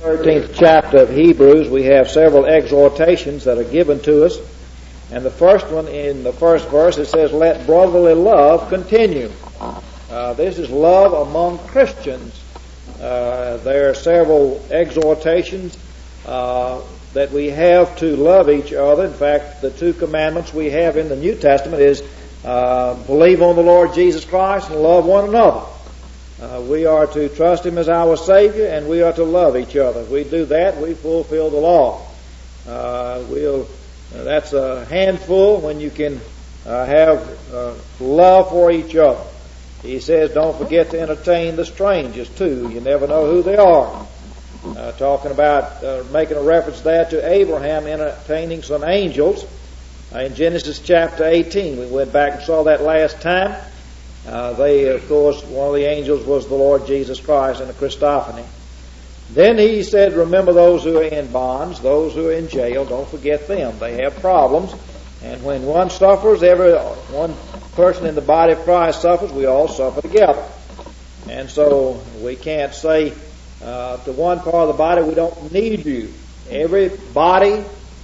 13th chapter of Hebrews, we have several exhortations that are given to us. And the first one, in the first verse, it says, "Let brotherly love continue." This is love among Christians. There are several exhortations that we have to love each other. In fact, the two commandments we have in the New Testament is believe on the Lord Jesus Christ and love one another. We are to trust Him as our Savior, and we are to love each other. If we do that, we fulfill the law. That's a handful when you can have love for each other. He says, don't forget to entertain the strangers too. You never know who they are. Talking about making a reference there to Abraham entertaining some angels in Genesis chapter 18. We went back and saw that last time. Of course, one of the angels was the Lord Jesus Christ in the Christophany. Then he said, remember those who are in bonds, those who are in jail, don't forget them. They have problems. And when one suffers, one person in the body of Christ suffers, we all suffer together. And so we can't say to one part of the body, we don't need you. Every body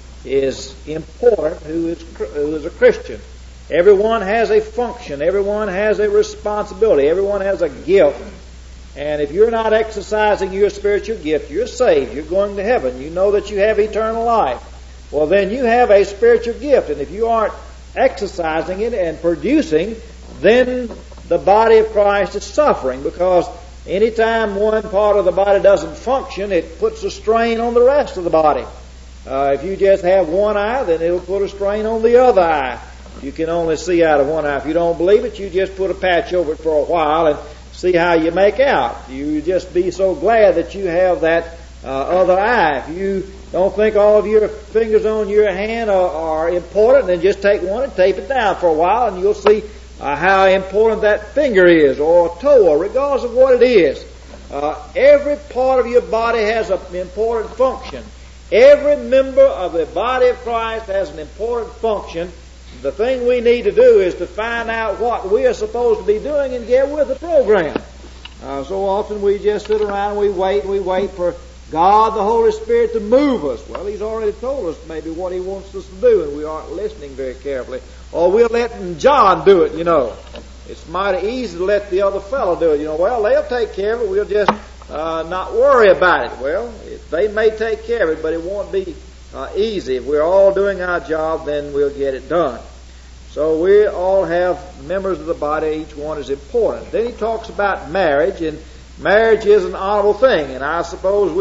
is important who is a Christian. Everyone has a function. Everyone has a responsibility. Everyone has a gift. And if you're not exercising your spiritual gift, you're saved. You're going to heaven. You know that you have eternal life. Well, then you have a spiritual gift. And if you aren't exercising it and producing, then the body of Christ is suffering, because anytime one part of the body doesn't function, it puts a strain on the rest of the body. If you just have one eye, then it'll put a strain on the other eye. You can only see out of one eye. If you don't believe it, you just put a patch over it for a while and see how you make out. You just be so glad that you have that other eye. If you don't think all of your fingers on your hand are important, then just take one and tape it down for a while, and you'll see how important that finger is, or a toe, or regardless of what it is. Every part of your body has an important function. Every member of the body of Christ has an important function. The thing we need to do is to find out what we are supposed to be doing and get with the program. So often we just sit around and we wait for God, the Holy Spirit, to move us. Well, He's already told us maybe what He wants us to do, and we aren't listening very carefully. Or we're letting John do it, It's mighty easy to let the other fellow do it. Well, they'll take care of it. We'll just not worry about it. Well, they may take care of it, but it won't be easy. If we're all doing our job, then we'll get it done. So we all have members of the body. Each one is important. Then he talks about marriage, and marriage is an honorable thing. And I suppose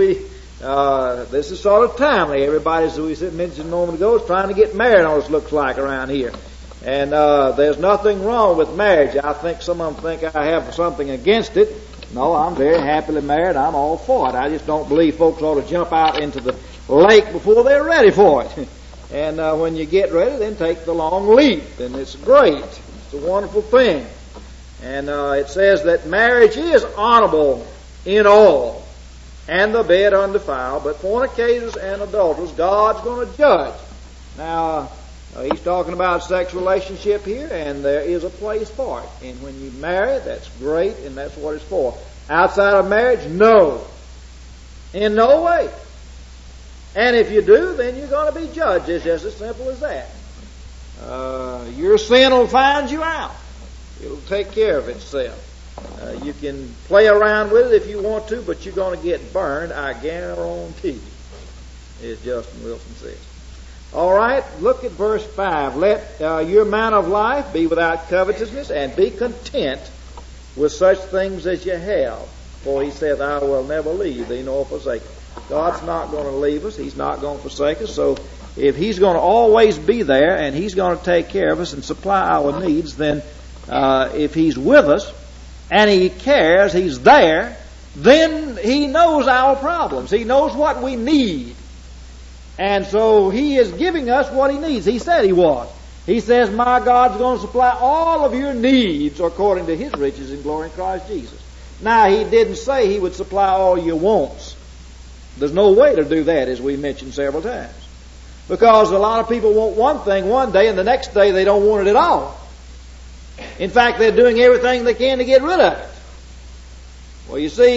this is sort of timely. Everybody, as we mentioned a moment ago, is trying to get married, on what it looks like around here. And there's nothing wrong with marriage. I think some of them think I have something against it. No, I'm very happily married. I'm all for it. I just don't believe folks ought to jump out into the lake before they're ready for it. And when you get ready, then take the long leap. And it's great. It's a wonderful thing. And it says that marriage is honorable in all, and the bed undefiled, but fornicators and adulterers God's going to judge. Now, he's talking about sex relationship here, and there is a place for it. And when you marry, that's great, and that's what it's for. Outside of marriage, no. In no way. And if you do, then you're going to be judged. It's just as simple as that. Your sin will find you out. It'll take care of itself. You can play around with it if you want to, but you're going to get burned, I guarantee you, as Justin Wilson says. All right, look at verse 5. Let your manner of life be without covetousness, and be content with such things as you have. For he saith, I will never leave thee nor forsake thee. God's not going to leave us. He's not going to forsake us. So if He's going to always be there, and He's going to take care of us and supply our needs, then if He's with us and He cares, He's there, then He knows our problems. He knows what we need. And so He is giving us what He needs. He said He was. He says, my God's going to supply all of your needs according to His riches in glory in Christ Jesus. Now, He didn't say He would supply all your wants. There's no way to do that, as we mentioned several times. Because a lot of people want one thing one day, and the next day they don't want it at all. In fact, they're doing everything they can to get rid of it. Well, you see,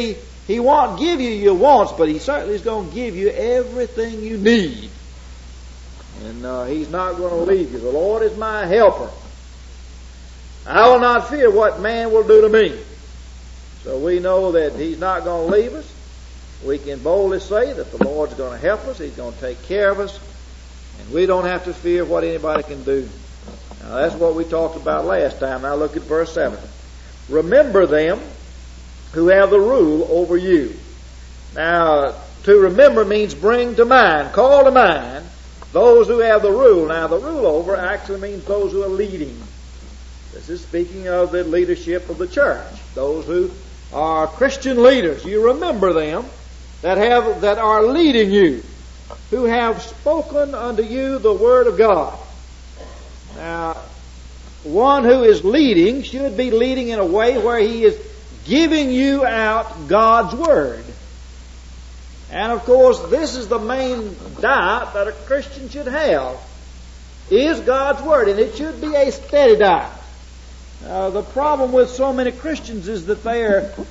He won't give you your wants, but He certainly is going to give you everything you need. And He's not going to leave you. The Lord is my helper. I will not fear what man will do to me. So we know that He's not going to leave us. We can boldly say that the Lord's going to help us. He's going to take care of us. And we don't have to fear what anybody can do. Now that's what we talked about last time. Now look at verse 7. Remember them who have the rule over you. Now, to remember means bring to mind, call to mind those who have the rule. Now, the rule over actually means those who are leading. This is speaking of the leadership of the church, those who are Christian leaders. You remember them that are leading you, who have spoken unto you the word of God. Now, one who is leading should be leading in a way where he is giving you out God's Word. And of course, this is the main diet that a Christian should have, is God's Word. And it should be a steady diet. The problem with so many Christians is that they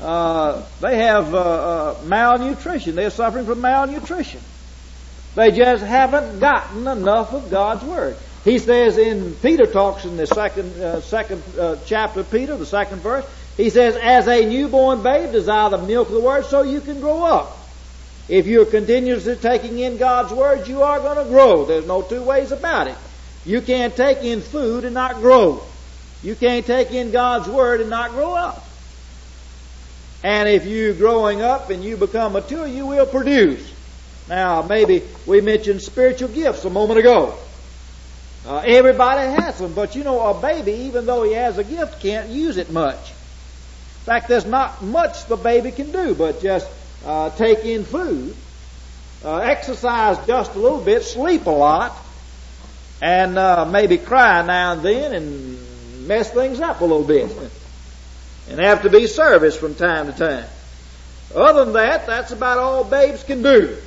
have malnutrition. They're suffering from malnutrition. They just haven't gotten enough of God's Word. He says Peter talks in the second chapter of Peter, the second verse, he says, as a newborn babe desire the milk of the Word so you can grow up. If you're continuously taking in God's Word, you are going to grow. There's no two ways about it. You can't take in food and not grow. You can't take in God's Word and not grow up. And if you're growing up and you become mature, you will produce. Now, maybe we mentioned spiritual gifts a moment ago. Everybody has them, but a baby, even though he has a gift, can't use it much. In fact, there's not much the baby can do but just take in food, exercise just a little bit, sleep a lot, and maybe cry now and then and mess things up a little bit, and have to be serviced from time to time. Other than that, that's about all babes can do.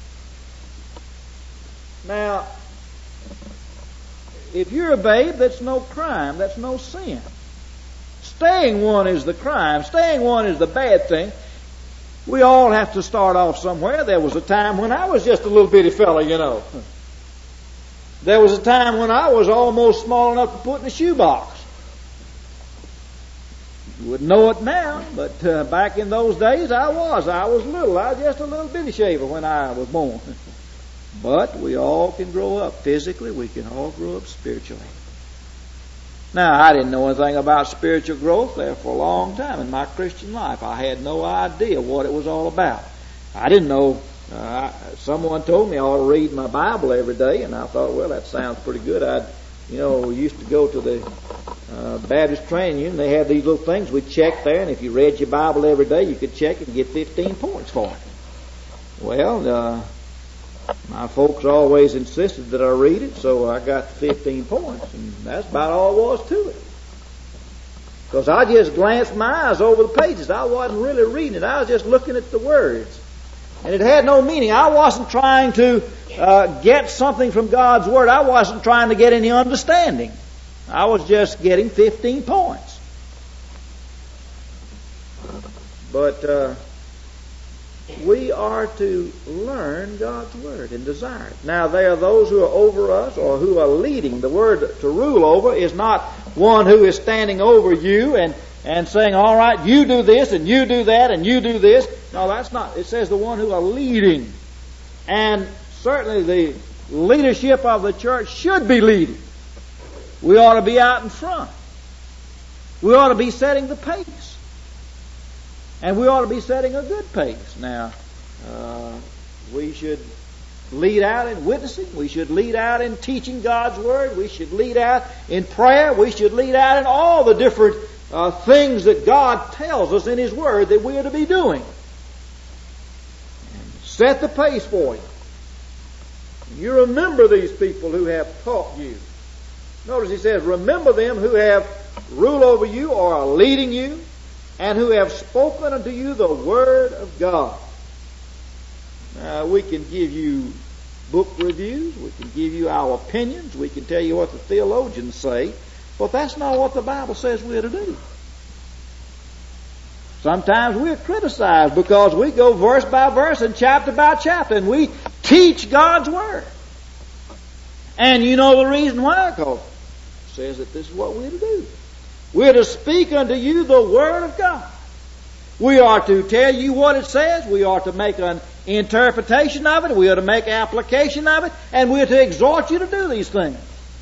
Now, if you're a babe, that's no crime, that's no sin. Staying one is the crime. Staying one is the bad thing. We all have to start off somewhere. There was a time when I was just a little bitty fella, There was a time when I was almost small enough to put in a shoebox. You wouldn't know it now, but back in those days I was little. I was just a little bitty shaver when I was born. But we all can grow up physically. We can all grow up spiritually. Now, I didn't know anything about spiritual growth there for a long time in my Christian life. I had no idea what it was all about. I didn't know. Someone told me I ought to read my Bible every day, and I thought, well, that sounds pretty good. We used to go to the Baptist training union. They had these little things we'd check there, and if you read your Bible every day, you could check it and get 15 points for it. Well, my folks always insisted that I read it, so I got 15 points, and that's about all there was to it. Because I just glanced my eyes over the pages. I wasn't really reading it. I was just looking at the words. And it had no meaning. I wasn't trying to get something from God's Word. I wasn't trying to get any understanding. I was just getting 15 points. But we are to learn God's Word and desire it. Now, there are those who are over us or who are leading. The word to rule over is not one who is standing over you and saying, all right, you do this and you do that and you do this. No, that's not. It says the one who are leading. And certainly the leadership of the church should be leading. We ought to be out in front. We ought to be setting the pace. And we ought to be setting a good pace. Now, we should lead out in witnessing. We should lead out in teaching God's Word. We should lead out in prayer. We should lead out in all the different things that God tells us in His Word that we are to be doing. And set the pace for you. You remember these people who have taught you. Notice he says, remember them who have rule over you or are leading you, and who have spoken unto you the Word of God. Now, we can give you book reviews. We can give you our opinions. We can tell you what the theologians say. But that's not what the Bible says we're to do. Sometimes we're criticized because we go verse by verse and chapter by chapter and we teach God's Word. And you know the reason why? Because it says that this is what we're to do. We're to speak unto you the Word of God. We are to tell you what it says. We are to make an interpretation of it. We are to make application of it. And we're to exhort you to do these things.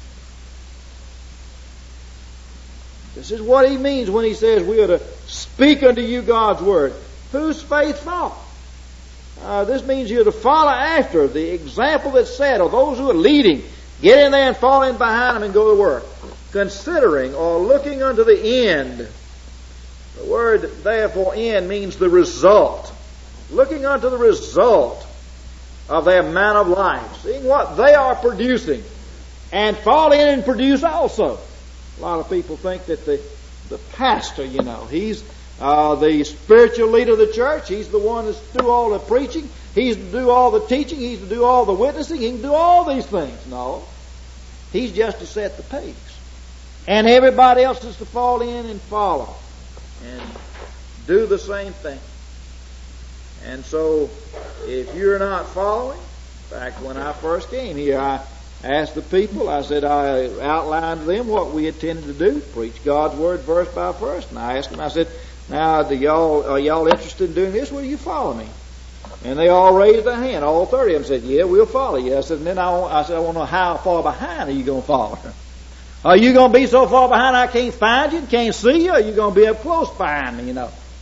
This is what he means when he says we are to speak unto you God's Word. Whose faith follow? This means you're to follow after the example that's set, or those who are leading. Get in there and fall in behind them and go to work. Considering or looking unto the end. The word therefore end means the result. Looking unto the result of their manner of life. Seeing what they are producing. And fall in and produce also. A lot of people think that the pastor, he's the spiritual leader of the church. He's the one that's do all the preaching. He's to do all the teaching. He's to do all the witnessing. He can do all these things. No. He's just to set the pace. And everybody else is to fall in and follow. And do the same thing. And so, if you're not following, in fact, when I first came here, I asked the people, I outlined to them what we intended to do, preach God's Word verse by verse. And I asked them, I said, now, are y'all interested in doing this? Will you follow me? And they all raised their hand. All 30 of them said, yeah, we'll follow you. I said, and then I want to know how far behind are you going to follow? Are you going to be so far behind I can't find you and can't see you? Or are you going to be up close behind me,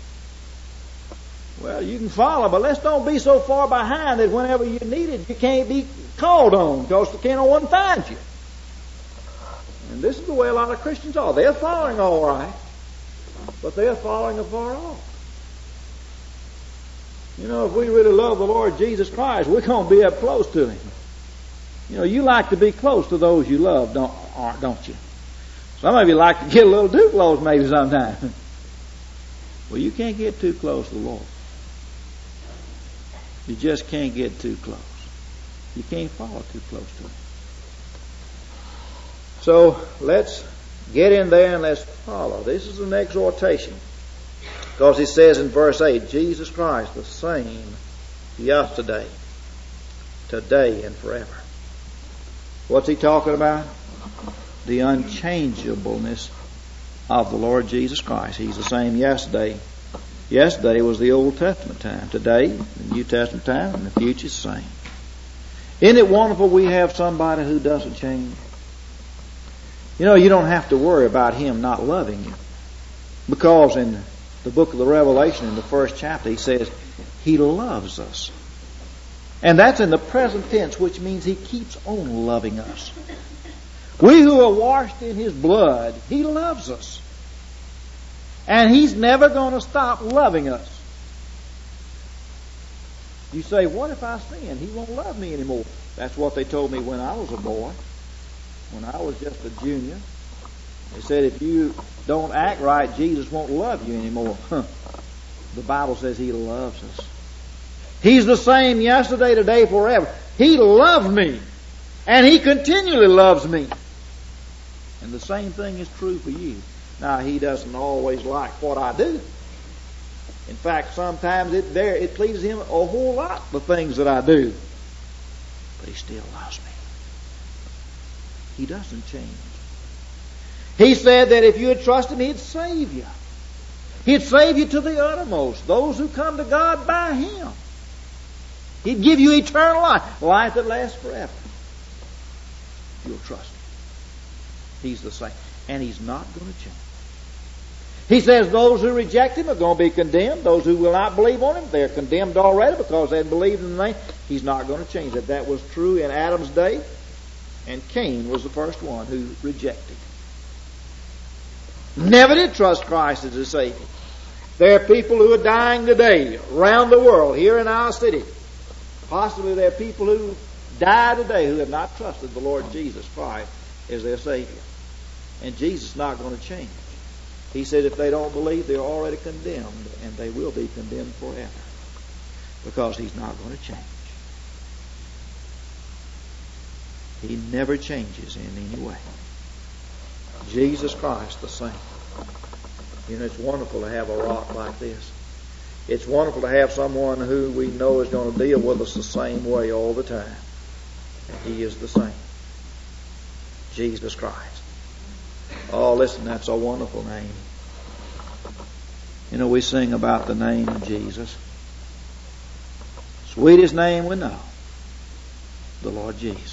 Well, you can follow, but let's don't be so far behind that whenever you need it, you can't be called on because no one finds you. And this is the way a lot of Christians are. They're following all right, but they're following afar off. If we really love the Lord Jesus Christ, we're going to be up close to Him. You like to be close to those you love, don't you? Some of you like to get a little too close maybe sometimes. Well, you can't get too close to the Lord. You just can't get too close. You can't follow too close to Him. So, let's get in there and let's follow. This is an exhortation. Because he says in verse 8, Jesus Christ the same yesterday, today, and forever. What's he talking about? The unchangeableness of the Lord Jesus Christ. He's the same yesterday. Yesterday was the Old Testament time. Today, the New Testament time, and the future is the same. Isn't it wonderful we have somebody who doesn't change? You don't have to worry about Him not loving you. Because in the book of the Revelation, in the first chapter, he says, He loves us. And that's in the present tense, which means He keeps on loving us. We who are washed in His blood, He loves us. And He's never going to stop loving us. You say, what if I sin? He won't love me anymore. That's what they told me when I was a boy. When I was just a junior. They said, if you don't act right, Jesus won't love you anymore. The Bible says He loves us. He's the same yesterday, today, forever. He loved me. And He continually loves me. And the same thing is true for you. Now, He doesn't always like what I do. In fact, sometimes it pleases Him a whole lot, the things that I do. But He still loves me. He doesn't change. He said that if you would trust Him, He'd save you. He'd save you to the uttermost. Those who come to God by Him. He'd give you eternal life. Life that lasts forever. If you'll trust Him. He's the same. And He's not going to change. He says those who reject Him are going to be condemned. Those who will not believe on Him, they're condemned already because they believed in the name. He's not going to change it. That was true in Adam's day. And Cain was the first one who rejected. Never did trust Christ as His Savior. There are people who are dying today around the world, here in our city. Possibly there are people who die today who have not trusted the Lord Jesus Christ as their Savior. And Jesus is not going to change. He said if they don't believe, they're already condemned, and they will be condemned forever. Because He's not going to change. He never changes in any way. Jesus Christ the same. You know, it's wonderful to have a rock like this. It's wonderful to have someone who we know is going to deal with us the same way all the time. And He is the same. Jesus Christ. Oh, listen, that's a wonderful name. You know, we sing about the name of Jesus. Sweetest name we know, the Lord Jesus.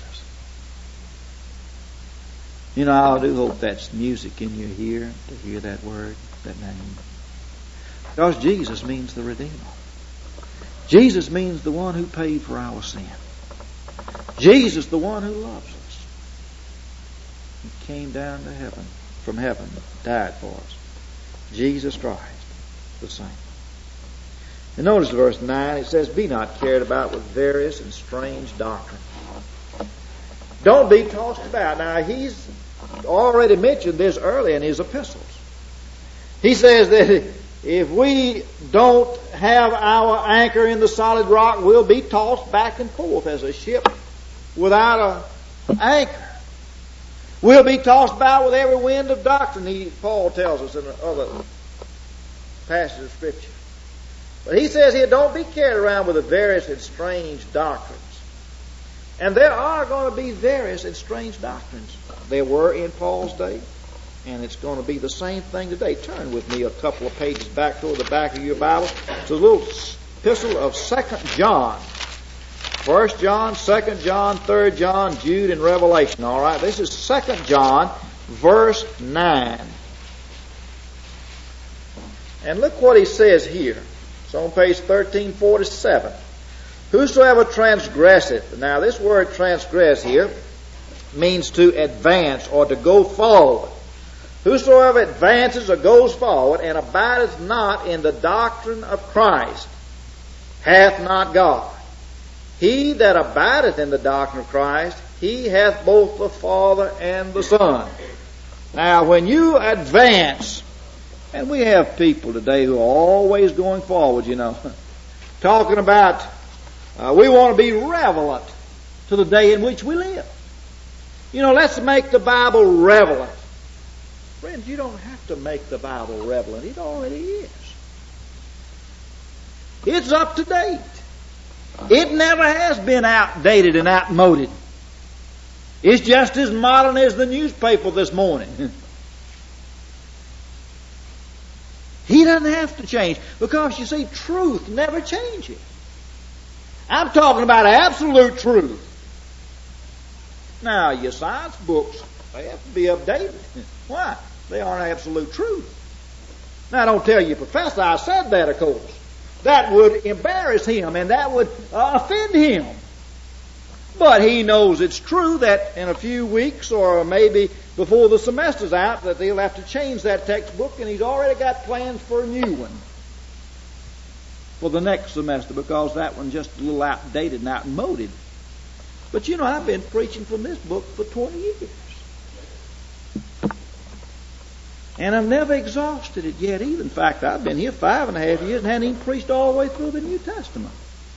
You know, I do hope that's music in your ear to hear that word, that name. Because Jesus means the Redeemer. Jesus means the one who paid for our sin. Jesus, the one who loves us. He came down to heaven, from heaven, died for us. Jesus Christ, the same. And notice verse 9, it says, be not carried about with various and strange doctrine. Don't be tossed about. Now, he's already mentioned this early in his epistles. He says that if we don't have our anchor in the solid rock, we'll be tossed back and forth as a ship without an anchor. We'll be tossed about with every wind of doctrine, Paul tells us in other passages of Scripture. But he says here, don't be carried around with the various and strange doctrines. And there are going to be various and strange doctrines. There were in Paul's day, and it's going to be the same thing today. Turn with me a couple of pages back toward the back of your Bible. It's a little epistle of 2 John. 1 John, 2 John, 3 John, Jude, and Revelation. All right, this is 2 John, verse 9. And look what he says here. It's on page 1347. Whosoever transgresseth. Now, this word transgress here means to advance or to go forward. Whosoever advances or goes forward and abideth not in the doctrine of Christ hath not God. He that abideth in the doctrine of Christ, he hath both the Father and the Son. Now, when you advance, and we have people today who are always going forward, you know, talking about we want to be relevant to the day in which we live. You know, let's make the Bible relevant. Friends, you don't have to make the Bible relevant. It already is. It's up to date. It never has been outdated and outmoded. It's just as modern as the newspaper this morning. He doesn't have to change because, you see, truth never changes. I'm talking about absolute truth. Now, your science books, they have to be updated. Why? They aren't absolute truth. Now, don't tell your professor I said that, of course. That would embarrass him and that would offend him. But he knows it's true that in a few weeks or maybe before the semester's out that they'll have to change that textbook, and he's already got plans for a new one for the next semester because that one's just a little outdated and outmoded. But you know, I've been preaching from this book for 20 years. And I've never exhausted it yet either. In fact, I've been here 5.5 years and haven't even preached all the way through the New Testament.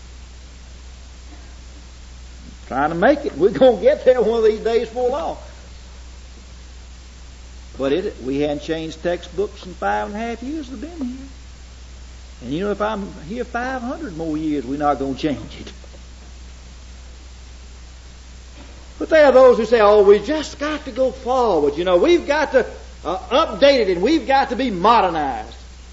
I'm trying to make it. We're going to get there one of these days before long. But we hadn't changed textbooks in 5.5 years we've been here. And you know, if I'm here 500 more years, we're not going to change it. But there are those who say, oh, we just got to go forward. You know, we've got to update it and we've got to be modernized.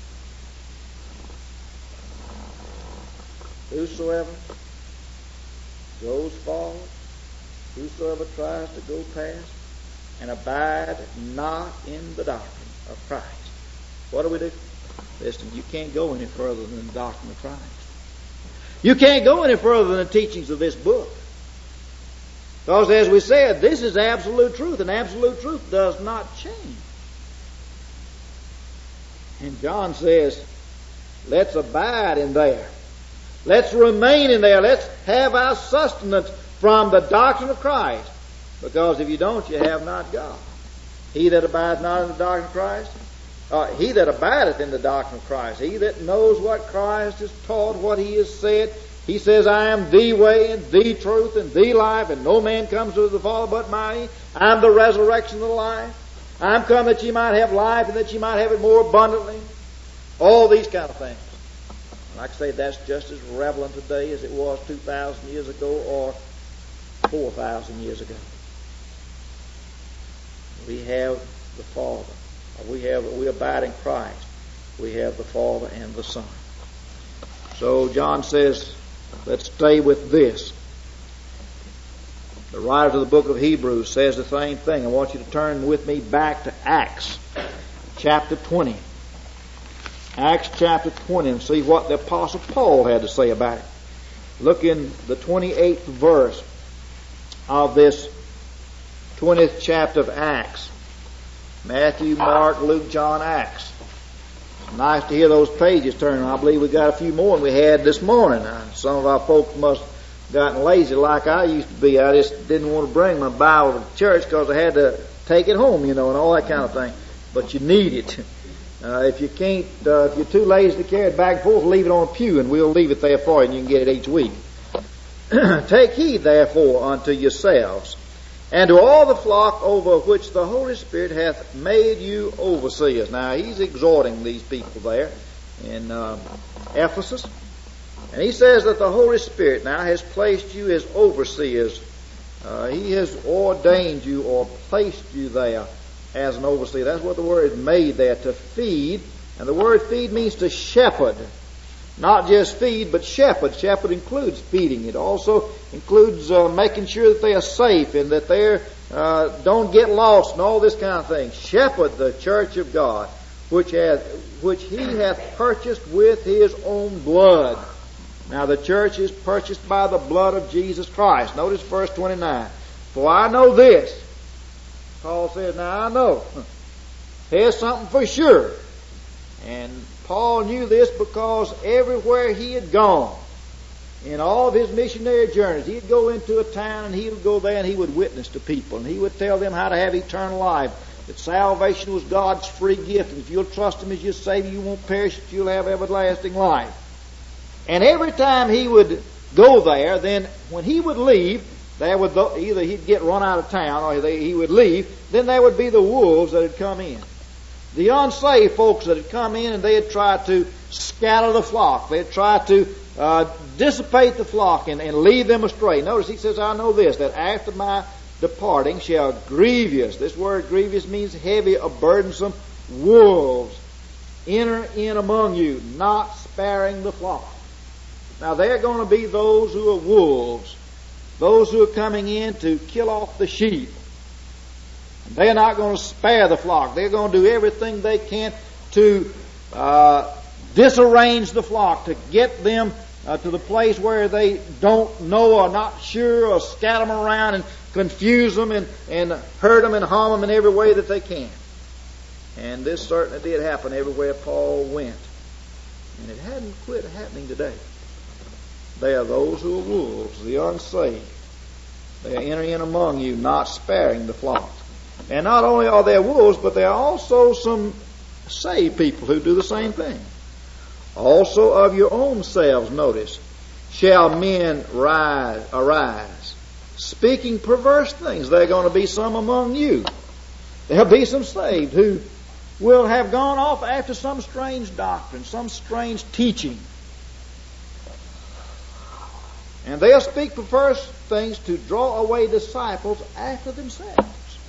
Whosoever goes forward, whosoever tries to go past, and abide not in the doctrine of Christ. What do? Listen, you can't go any further than the doctrine of Christ. You can't go any further than the teachings of this book. Because as we said, this is absolute truth, and absolute truth does not change. And John says, let's abide in there. Let's remain in there. Let's have our sustenance from the doctrine of Christ. Because if you don't, you have not God. He that abideth not in the doctrine of Christ, he that abideth in the doctrine of Christ, he that knows what Christ has taught, what he has said, he says, I am the way and the truth and the life, and no man comes to the Father but by me. I am the resurrection and the life. I'm come that ye might have life and that ye might have it more abundantly. All these kind of things. Like I say, that's just as relevant today as it was 2,000 years ago or 4,000 years ago. We have the Father. We abide in Christ. We have the Father and the Son. So John says, let's stay with this. The writer to the book of Hebrews says the same thing. I want you to turn with me back to Acts chapter 20. Acts chapter 20 and see what the Apostle Paul had to say about it. Look in the 28th verse of this 20th chapter of Acts. Matthew, Mark, Luke, John, Acts. It's nice to hear those pages turning. I believe we got a few more than we had this morning. Some of our folks must have gotten lazy like I used to be. I just didn't want to bring my Bible to church because I had to take it home, and all that kind of thing. But you need it. If you can't, if you're too lazy to carry it back and forth, leave it on a pew, and we'll leave it there for you, and you can get it each week. Take heed, therefore, unto yourselves, and to all the flock over which the Holy Spirit hath made you overseers. Now, he's exhorting these people there in Ephesus. And he says that the Holy Spirit now has placed you as overseers. He has ordained you or placed you there as an overseer. That's what the word made there, to feed. And the word feed means to shepherd. Not just feed, but shepherd. Shepherd includes feeding. It also includes making sure that they are safe and that they don't get lost and all this kind of thing. Shepherd the church of God, which he hath purchased with his own blood. Now the church is purchased by the blood of Jesus Christ. Notice verse 29. For I know this. Paul says, now I know. Here's something for sure. And Paul knew this because everywhere he had gone, in all of his missionary journeys, he'd go into a town and he would go there and he would witness to people. And he would tell them how to have eternal life. That salvation was God's free gift. And if you'll trust Him as your Savior, you won't perish, but you'll have everlasting life. And every time he would go there, then when he would leave, there would either he'd get run out of town or he would leave. Then there would be the wolves that had come in. The unsaved folks that had come in and they had tried to scatter the flock. They had tried to dissipate the flock and lead them astray. Notice he says, I know this, that after my departing shall grievous, this word grievous means heavy or burdensome, wolves enter in among you, not sparing the flock. Now there are going to be those who are wolves, those who are coming in to kill off the sheep. They're not going to spare the flock. They're going to do everything they can to disarrange the flock, to get them to the place where they don't know or not sure, or scatter them around and confuse them and hurt them and harm them in every way that they can. And this certainly did happen everywhere Paul went. And it hadn't quit happening today. They are those who are wolves, the unsaved. They are entering in among you, not sparing the flock. And not only are there wolves, but there are also some saved people who do the same thing. Also of your own selves, notice, shall men arise, speaking perverse things. There are going to be some among you. There'll be some saved who will have gone off after some strange doctrine, some strange teaching. And they'll speak perverse things to draw away disciples after themselves.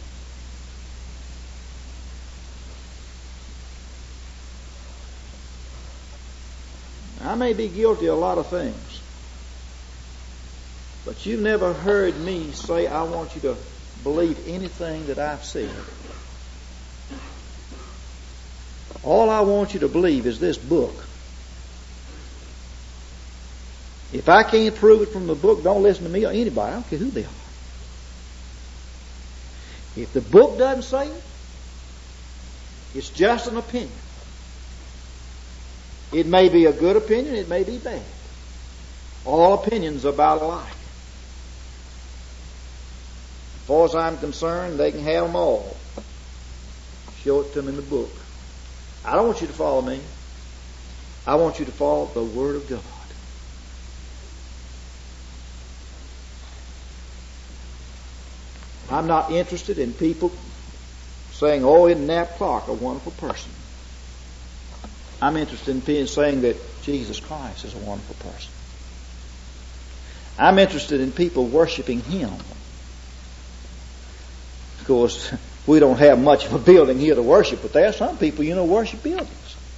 I may be guilty of a lot of things, but you've never heard me say, I want you to believe anything that I've said. All I want you to believe is this book. If I can't prove it from the book, don't listen to me or anybody. I don't care who they are. If the book doesn't say it, it's just an opinion. It may be a good opinion, it may be bad. All opinions are about alike. As far as I'm concerned, they can have them all. Show it to them in the book. I don't want you to follow me. I want you to follow the Word of God. I'm not interested in people saying, oh, isn't Nat Clark a wonderful person? I'm interested in saying that Jesus Christ is a wonderful person. I'm interested in people worshiping Him. Of course, we don't have much of a building here to worship, but there are some people, worship buildings.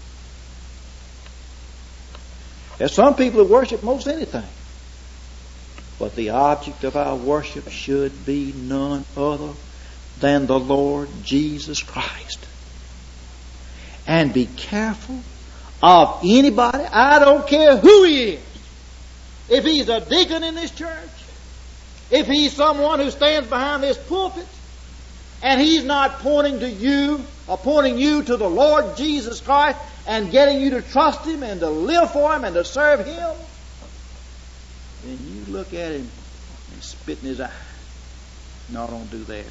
There's some people that worship most anything. But the object of our worship should be none other than the Lord Jesus Christ. And be careful of anybody, I don't care who he is. If he's a deacon in this church, if he's someone who stands behind this pulpit, and he's not pointing to you or pointing you to the Lord Jesus Christ and getting you to trust Him and to live for Him and to serve Him, then you look at him and spit in his eye. No, don't do that.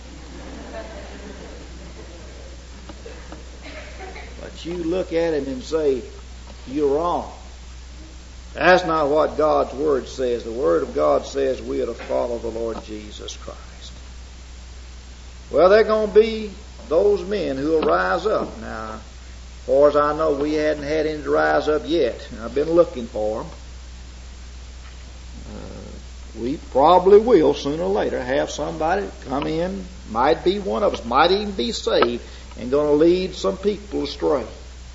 But you look at him and say, you're wrong. That's not what God's Word says. The Word of God says we are to follow the Lord Jesus Christ. Well, there are going to be those men who will rise up. Now, as far as I know, we hadn't had any to rise up yet. I've been looking for them. We probably will, sooner or later, have somebody come in, might be one of us, might even be saved, and going to lead some people astray.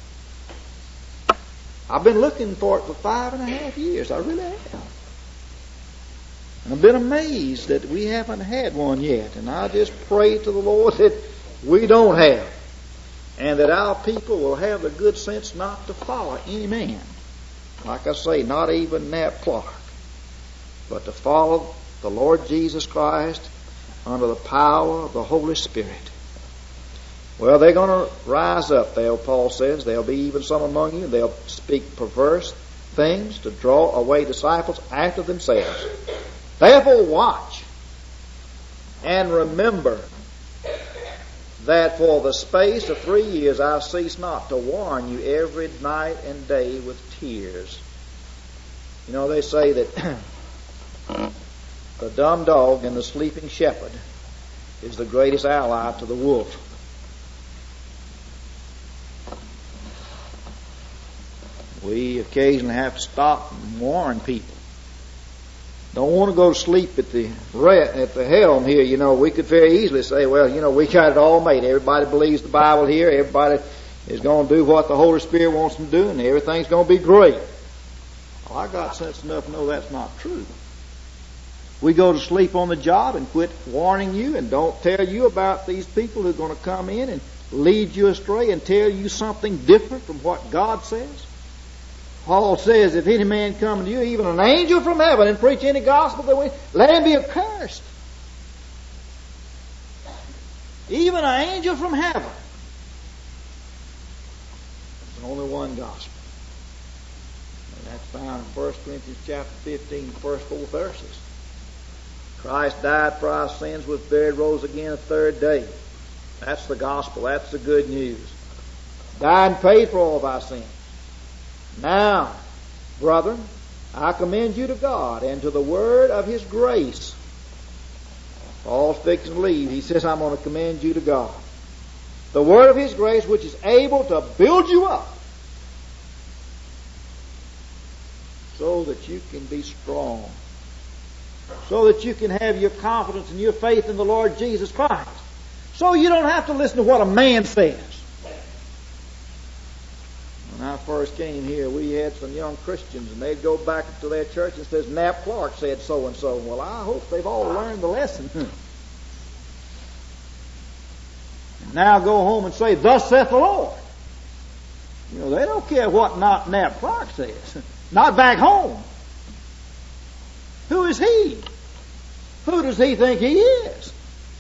I've been looking for it for 5.5 years. I really have. And I've been amazed that we haven't had one yet. And I just pray to the Lord that we don't have. And that our people will have the good sense not to follow any man. Like I say, not even Nat Clark. But to follow the Lord Jesus Christ under the power of the Holy Spirit. Well, they're going to rise up there, Paul says. There'll be even some among you. They'll speak perverse things to draw away disciples after themselves. Therefore watch and remember that for the space of 3 years I cease not to warn you every night and day with tears. They say that the dumb dog and the sleeping shepherd is the greatest ally to the wolf. We occasionally have to stop and warn people. Don't want to go to sleep at the helm here. We could very easily say, well, we got it all made. Everybody believes the Bible here. Everybody is going to do what the Holy Spirit wants them to do, and everything's going to be great. Well, I got sense enough to know that's not true. We go to sleep on the job and quit warning you and don't tell you about these people who are going to come in and lead you astray and tell you something different from what God says. Paul says, if any man come to you, even an angel from heaven, and preach any gospel that way, let him be accursed. Even an angel from heaven. There's only one gospel. And that's found in 1 Corinthians chapter 15, the first 4 verses. Christ died for our sins, was buried, rose again the third day. That's the gospel. That's the good news. Died and paid for all of our sins. Now, brethren, I commend you to God and to the word of His grace. Paul's fixing to leave. He says, I'm going to commend you to God. The word of His grace, which is able to build you up so that you can be strong, so that you can have your confidence and your faith in the Lord Jesus Christ, so you don't have to listen to what a man says. When I first came here, we had some young Christians, and they'd go back to their church and says, Nat Clark said so and so. Well, I hope they've all learned the lesson. And now go home and say, thus saith the Lord. They don't care what not Nat Clark says. Not back home. Who is he? Who does he think he is?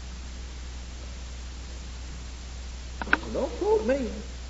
Don't quote me.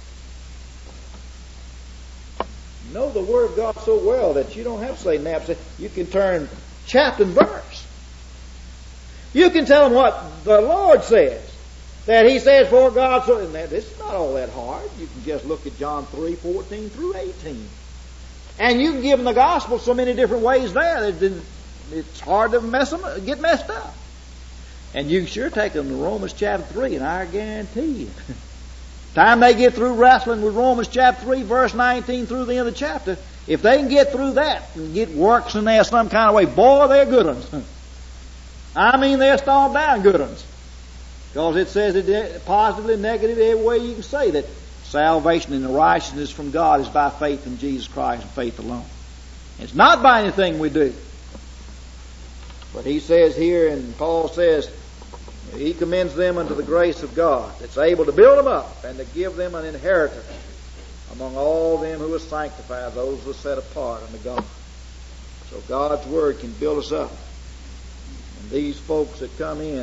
Know the Word of God so well that you don't have to say Nap. You can turn chapter and verse. You can tell them what the Lord says. That He says, for God so... And it's not all that hard. You can just look at John 3:14 through 18. And you can give them the gospel so many different ways there. It's hard to get messed up. And you can sure take them to Romans chapter 3, and I guarantee you, time they get through wrestling with Romans chapter 3, verse 19 through the end of the chapter, if they can get through that and get works in there some kind of way, boy, they're good ones. I mean, they're stormed down good ones. Because it says it positively, negatively, every way you can say that salvation and the righteousness from God is by faith in Jesus Christ and faith alone. It's not by anything we do. But he says here, and Paul says, he commends them unto the grace of God that's able to build them up and to give them an inheritance among all them who are sanctified, those who are set apart unto God. So God's Word can build us up. And these folks that come in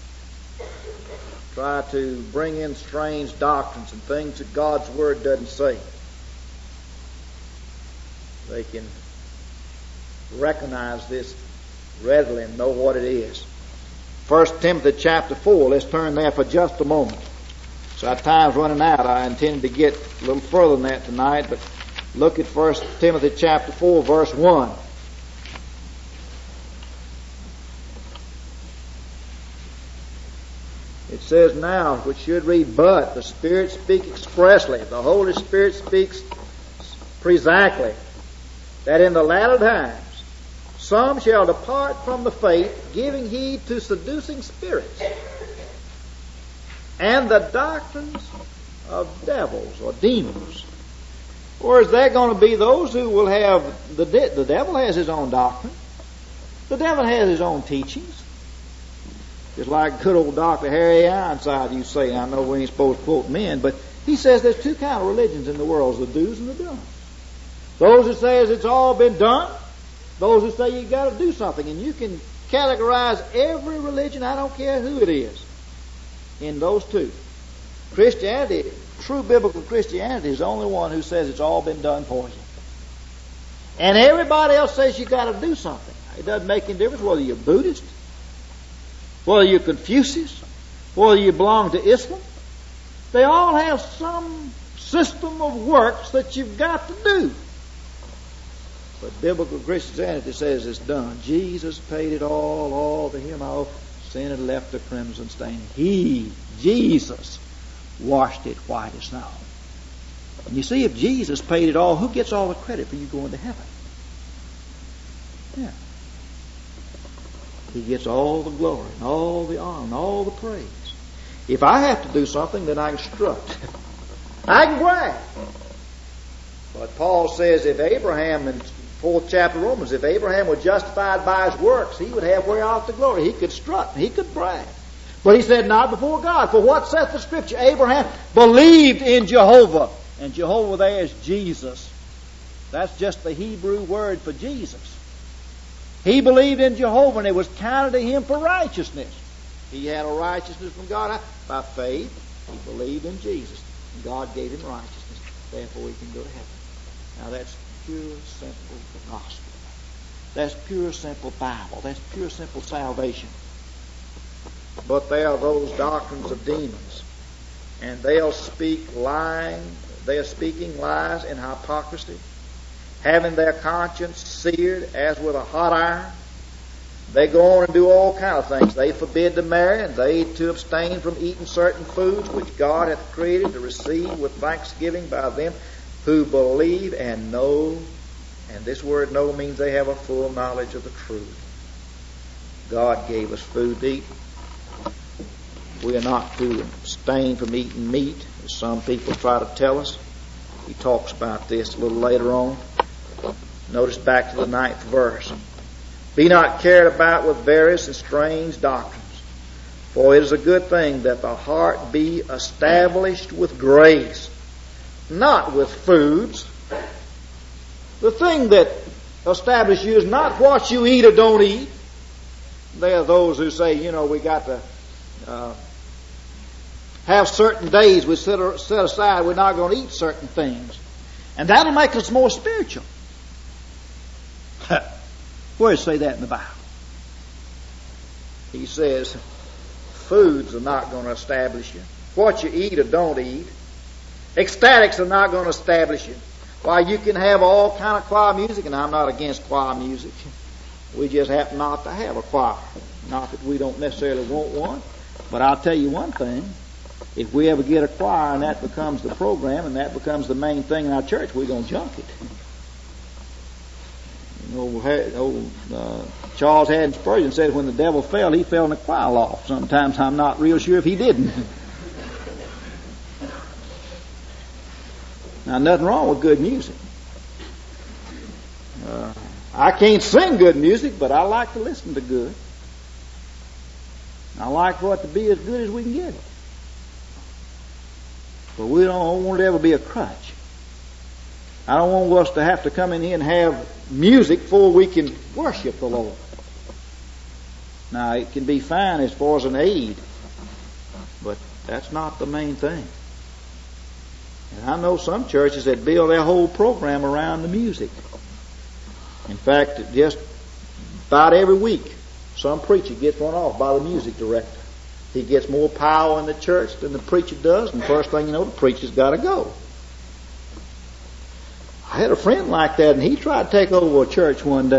try to bring in strange doctrines and things that God's Word doesn't say. They can recognize this readily and know what it is. 1 Timothy chapter 4, let's turn there for just a moment. So our time's running out. I intended to get a little further than that tonight, but look at 1 Timothy chapter 4, verse 1. It says now, which should read, but the Spirit speaks expressly, the Holy Spirit speaks precisely, that in the latter times some shall depart from the faith, giving heed to seducing spirits and the doctrines of devils or demons. Or is there going to be those who will have, the devil has his own doctrine. The devil has his own teachings. Just like good old Dr. Harry Ironside used to say, I know we ain't supposed to quote men, but he says there's two kinds of religions in the world, the do's and the don'ts. Those who say it's all been done, those who say you've got to do something, and you can categorize every religion, I don't care who it is, in those two. Christianity, true biblical Christianity, is the only one who says it's all been done for you. And everybody else says you've got to do something. It doesn't make any difference whether you're Buddhist, whether you're Confucius, whether you belong to Islam. They all have some system of works that you've got to do. But biblical Christianity says it's done. Jesus paid it all to him. All sin had left a crimson stain. He, Jesus, washed it white as snow. And you see, if Jesus paid it all, who gets all the credit for you going to heaven? Yeah. He gets all the glory and all the honor and all the praise. If I have to do something, then I can strut. I can brag. But Paul says if Abraham, in 4th chapter of Romans, if Abraham were justified by his works, he would have whereof the glory. He could strut. He could brag. But he said, not before God. For what saith the Scripture? Abraham believed in Jehovah. And Jehovah there is Jesus. That's just the Hebrew word for Jesus. He believed in Jehovah, and it was counted to him for righteousness. He had a righteousness from God. By faith, he believed in Jesus. And God gave him righteousness. Therefore, he can go to heaven. Now, that's pure, simple gospel. That's pure, simple Bible. That's pure, simple salvation. But there are those doctrines of demons. And they'll speak lying. They are speaking lies and hypocrisy, having their conscience seared as with a hot iron. They go on and do all kinds of things. They forbid to marry, and they to abstain from eating certain foods which God hath created to receive with thanksgiving by them who believe and know. And this word know means they have a full knowledge of the truth. God gave us food to eat. We are not to abstain from eating meat, as some people try to tell us. He talks about this a little later on. Notice back to the 9th verse. Be not carried about with various and strange doctrines, for it is a good thing that the heart be established with grace, not with foods. The thing that establishes you is not what you eat or don't eat. There are those who say, we got to have certain days we set aside. We're not going to eat certain things. And that'll make us more spiritual. Where does it say that in the Bible? He says, foods are not going to establish you. What you eat or don't eat. Ecstatics are not going to establish you. Why, you can have all kind of choir music, and I'm not against choir music. We just happen not to have a choir. Not that we don't necessarily want one, but I'll tell you one thing. If we ever get a choir and that becomes the program and that becomes the main thing in our church, we're going to junk it. Charles Haddon Spurgeon said when the devil fell, he fell in the choir loft. Sometimes I'm not real sure if he didn't. Now, nothing wrong with good music. I can't sing good music, but I like to listen to good. I like for it to be as good as we can get it. But we don't want it to ever be a crutch. I don't want us to have to come in here and have music before we can worship the Lord. Now, it can be fine as far as an aid, but that's not the main thing. And I know some churches that build their whole program around the music. In fact, just about every week, some preacher gets run off by the music director. He gets more power in the church than the preacher does, and first thing you know, the preacher's got to go. I had a friend like that, and he tried to take over a church one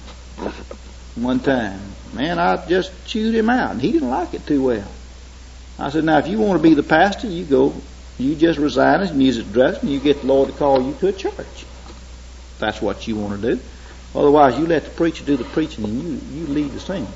time. Man, I just chewed him out, and he didn't like it too well. I said, now, if you want to be the pastor, you just resign as music director, and you get the Lord to call you to a church. If that's what you want to do. Otherwise, you let the preacher do the preaching, and you lead the singing.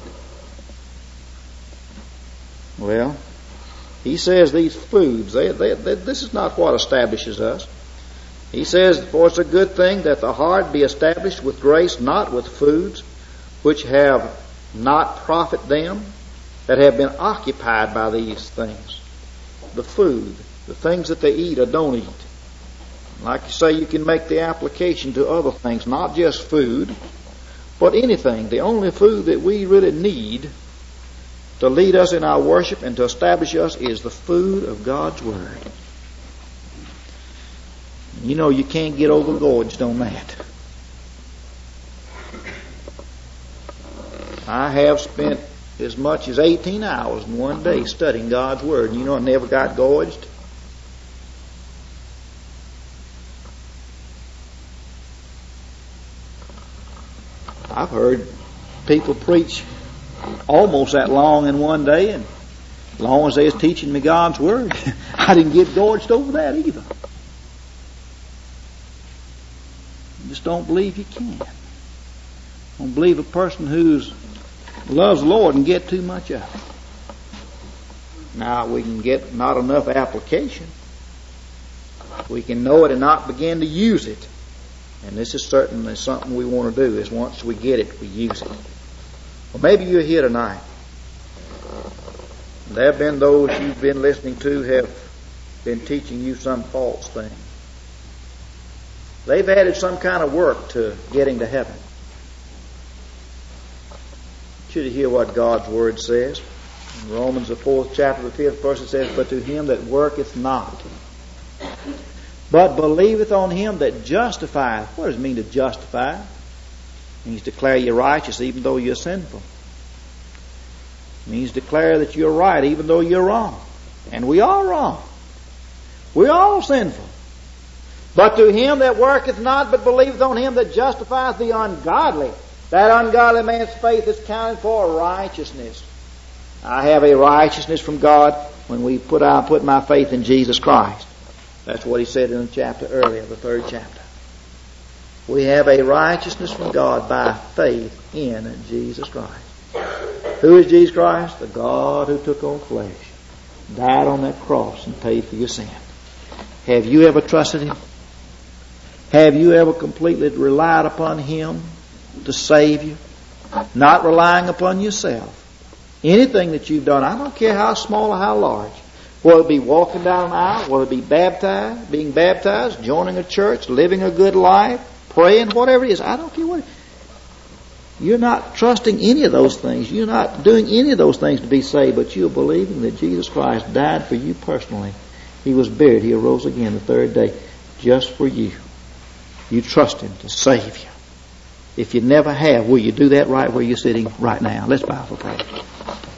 Well, he says these foods, this is not what establishes us. He says, for it's a good thing that the heart be established with grace, not with foods, which have not profit them, that have been occupied by these things. The food, the things that they eat or don't eat. Like you say, you can make the application to other things, not just food, but anything. The only food that we really need to lead us in our worship and to establish us is the food of God's Word. You know you can't get overgorged on that. I have spent as much as 18 hours in one day studying God's Word, and you know I never got gorged. I've heard people preach almost that long in one day, and as long as they was teaching me God's Word, I didn't get gorged over that either. I just don't believe you can. I don't believe a person who loves the Lord and get too much of it. Now, we can get not enough application. We can know it and not begin to use it. And this is certainly something we want to do, is once we get it, we use it. Well, maybe you're here tonight. There have been those you've been listening to have been teaching you some false thing. They've added some kind of work to getting to heaven. I want you to hear what God's Word says. In Romans the 4th chapter, the 5th verse, it says, but to him that worketh not, but believeth on him that justifieth. What does it mean to justify? It means declare you righteous even though you're sinful. It means declare that you're right even though you're wrong. And we are wrong. We're all sinful. But to him that worketh not, but believeth on him that justifieth the ungodly, that ungodly man's faith is counted for righteousness. I have a righteousness from God when I put my faith in Jesus Christ. That's what he said in the chapter earlier, the 3rd chapter. We have a righteousness from God by faith in Jesus Christ. Who is Jesus Christ? The God who took on flesh, died on that cross and paid for your sin. Have you ever trusted him? Have you ever completely relied upon him to save you? Not relying upon yourself. Anything that you've done, I don't care how small or how large, whether it be walking down an aisle, whether it be baptized, being baptized, joining a church, living a good life, praying, whatever it is, I don't care what it is. You're not trusting any of those things. You're not doing any of those things to be saved, but you're believing that Jesus Christ died for you personally. He was buried. He arose again the 3rd day just for you. You trust him to save you. If you never have, will you do that right where you're sitting right now? Let's bow for prayer.